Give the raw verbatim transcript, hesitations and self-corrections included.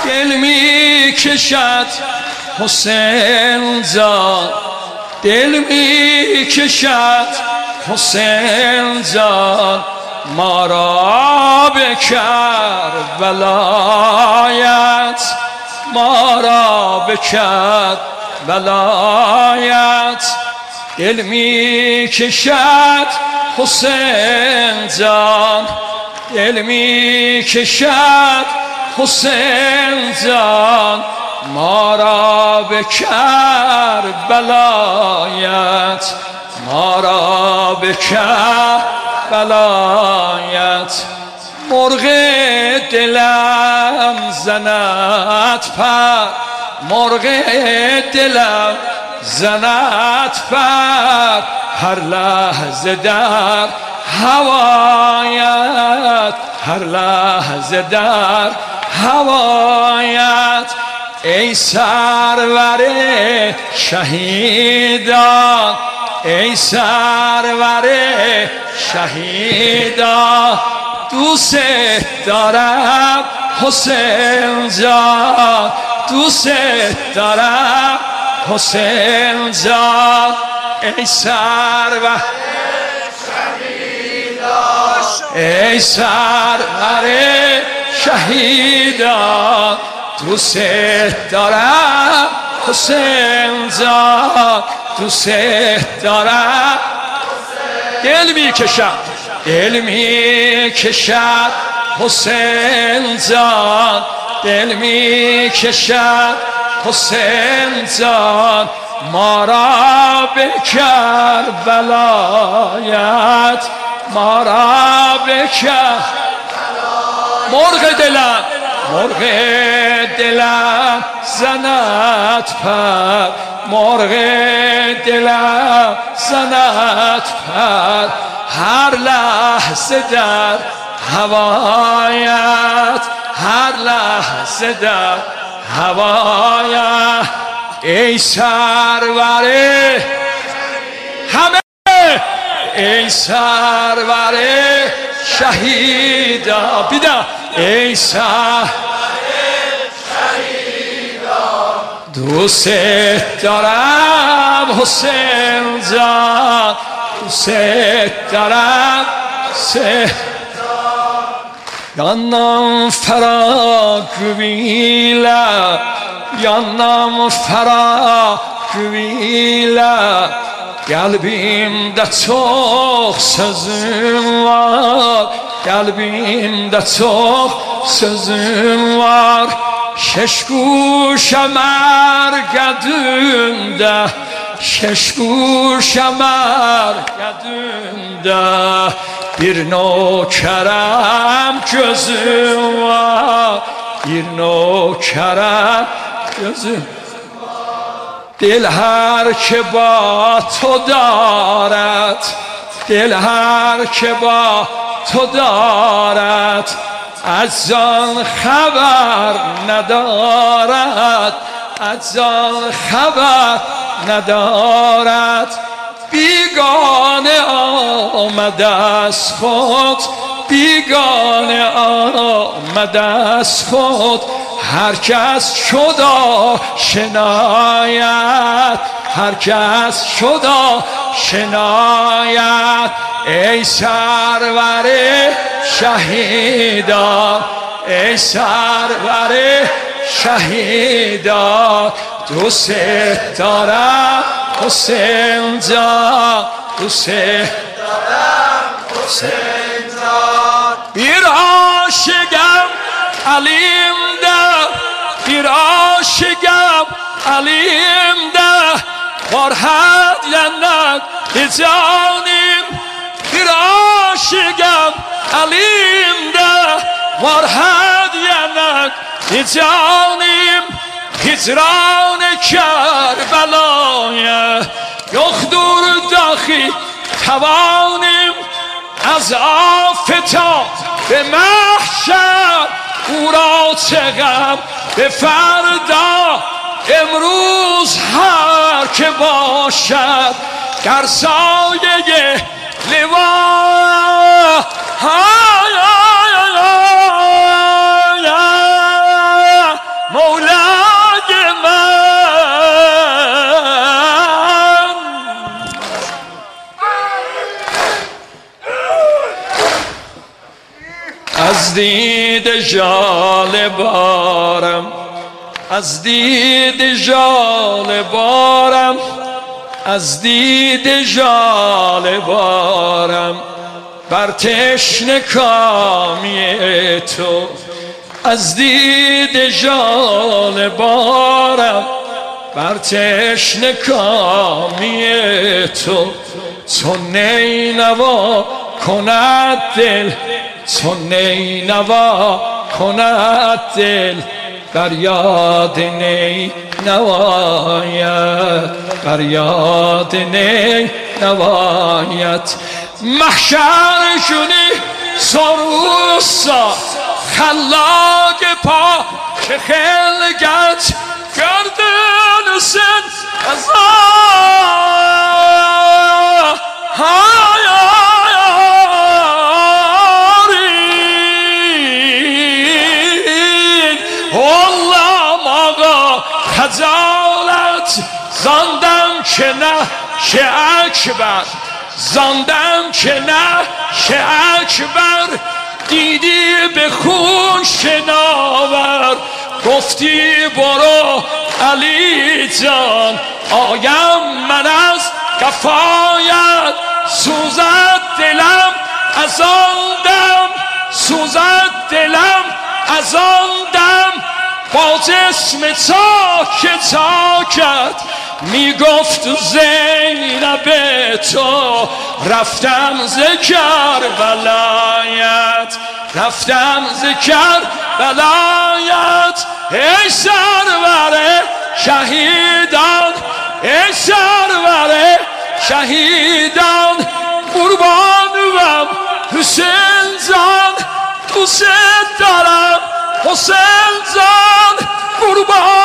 دل می کشد حسین جان، دل می کشد حسین جان، ما را به کربلایت، ما را به کربلایت. دل می کشد حسین جان، دل می کشد حسین جان، ما را به کربلایت، ما را به کربلایت. مرغ دلم زند پر، مرغ دلم زند پر، هر لحظه در هوایت، هر لحظه در هوایت. ای سرور شهیدان، ای سرور شهیدان، دوست دارم حسین جان، دوست دارم حسین جان. ای سرور شهیدان، ای سرور شهیدان، دوست دارم حسین جان، دوست دارم. دل می کشم، دل می کشد حسین جان، دل می کشد حسین جان، ما را به کربلایت، ما را به کربلایت. مرغ دلم، مرغ دلم زند پر، مرغ دلم زند پر، هر لحظه در هوایت، هر لحظه در هوایت. ای سرور همه، ای سرور شهیدا، بیدا ای سرور شهیدا، دوست دارم حسین جان، دوست دارم سه yanam ferah güvile, yanam ferah güvile. Kalbimde çok sözüm var, kalbimde çok sözüm var. Şeş kuşa mergedünde, şeş kuşa mergedünde, bir nökerem gözüm var, bir nökerem gözüm. دل هر که با تو دارد، دل هر که با تو دارد، از جان خبر ندارد، از جان خبر ندارد. بیگانه آمده از خود، بیگانه آمده از خود، هر کس شدا شناید، هر کس شدا شناید. ای سرور شهیدان، ای سرور شهیدان، دوست دارم حسین جان، دوست دارم حسین جان. bir aşıkım elimde، bir aşıkım elimde، var hediyeler canim. Bir aşıkım elimde، var hediyeler canim. Hicran Kerbela'ya yoktur dahi tavanim. از آفتاب به محشر او را چه غم به فردا. امروز هر که باشد در سایه لوا. ژاله بارم از دید ژاله بارم از دید ژاله بارم بر تشنه کامی تو از دید ژاله بارم بر تشنه کامی تو چون نینوا کند دل چون نینوا کند دل بر یاد نی نوایت بر یاد نی نوایت محشر جونی سروسا خلاق پا که خلقت گردن سن از خجالت زاندم که نه شه اکبر زاندم که نه شه اکبر دیدی به خون شناور گفتی برو علی جان آیم من از کفایت سوزد دلم از آن دم سوزد دلم از آن دم با جسم چاک چاکت میگفت زینب تو رفتم ز کربلایت رفتم ز کربلایت ای سرور شهیدان ای سرور شهیدان قربانم حسین جان دوست دارم حسین جان قربان